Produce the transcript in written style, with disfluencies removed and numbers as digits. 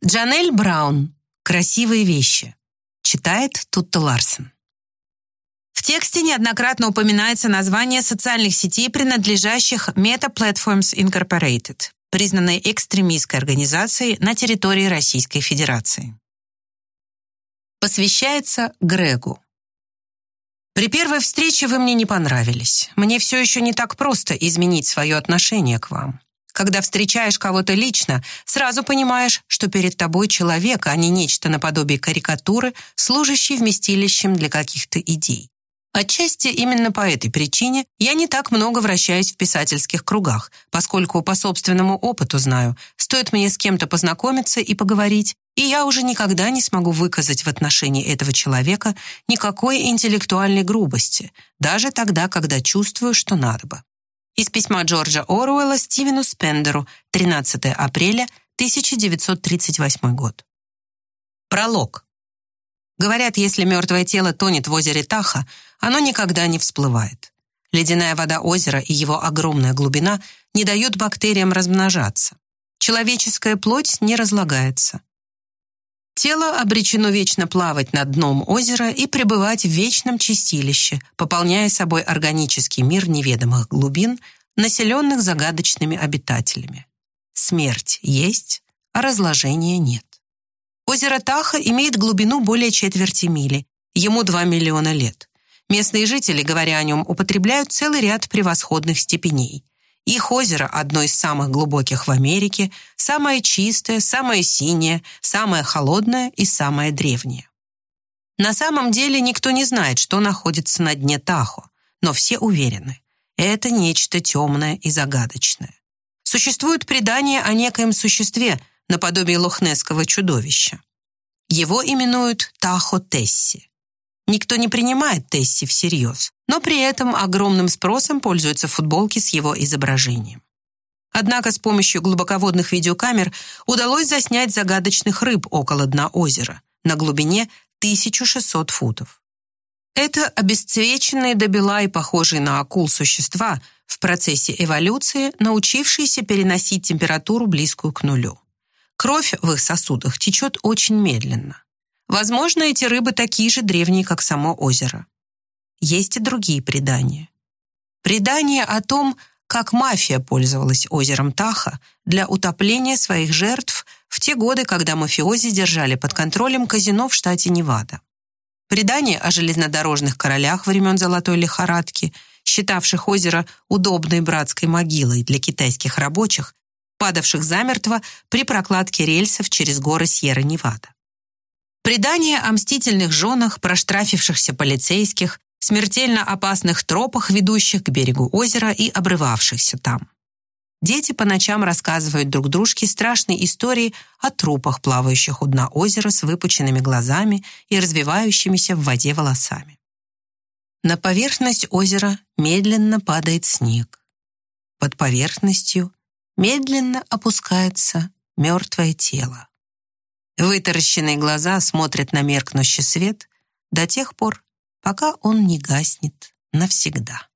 Джанель Браун. Красивые вещи. Читает Тутта Ларсен. В тексте неоднократно упоминается название социальных сетей, принадлежащих Meta Platforms Incorporated, признанной экстремистской организацией на территории Российской Федерации. Посвящается Грегу. При первой встрече вы мне не понравились. Мне все еще не так просто изменить свое отношение к вам. Когда встречаешь кого-то лично, сразу понимаешь, что перед тобой человек, а не нечто наподобие карикатуры, служащий вместилищем для каких-то идей. Отчасти именно по этой причине я не так много вращаюсь в писательских кругах, поскольку по собственному опыту знаю, стоит мне с кем-то познакомиться и поговорить, и я уже никогда не смогу выказать в отношении этого человека никакой интеллектуальной грубости, даже тогда, когда чувствую, что надо бы. Из письма Джорджа Оруэлла Стивену Спендеру, 13 апреля 1938 год. Пролог. Говорят, если мертвое тело тонет в озере Тахо, оно никогда не всплывает. Ледяная вода озера и его огромная глубина не дают бактериям размножаться. Человеческая плоть не разлагается. Тело обречено вечно плавать над дном озера и пребывать в вечном чистилище, пополняя собой органический мир неведомых глубин, населенных загадочными обитателями. Смерть есть, а разложения нет. Озеро Тахо имеет глубину более четверти мили, ему 2 миллиона лет. Местные жители, говоря о нем, употребляют целый ряд превосходных степеней. Их озеро одно из самых глубоких в Америке, самое чистое, самое синее, самое холодное и самое древнее. На самом деле никто не знает, что находится на дне Тахо, но все уверены, это нечто темное и загадочное. Существует предание о некоем существе, наподобие лохнесского чудовища. Его именуют Тахо-Тесси. Никто не принимает Тесси всерьез, но при этом огромным спросом пользуются футболки с его изображением. Однако с помощью глубоководных видеокамер удалось заснять загадочных рыб около дна озера на глубине 1600 футов. Это обесцвеченные до бела и похожие на акул существа в процессе эволюции, научившиеся переносить температуру, близкую к нулю. Кровь в их сосудах течет очень медленно. Возможно, эти рыбы такие же древние, как само озеро. Есть и другие предания. Предание о том, как мафия пользовалась озером Тахо для утопления своих жертв в те годы, когда мафиози держали под контролем казино в штате Невада. Предание о железнодорожных королях времен Золотой лихорадки, считавших озеро удобной братской могилой для китайских рабочих, падавших замертво при прокладке рельсов через горы Сьерра-Невада. Предание о мстительных женах, проштрафившихся полицейских, смертельно опасных тропах, ведущих к берегу озера и обрывавшихся там. Дети по ночам рассказывают друг дружке страшные истории о трупах, плавающих у дна озера с выпученными глазами и развивающимися в воде волосами. На поверхность озера медленно падает снег. Под поверхностью медленно опускается мертвое тело. Вытаращенные глаза смотрят на меркнущий свет до тех пор, пока он не гаснет навсегда.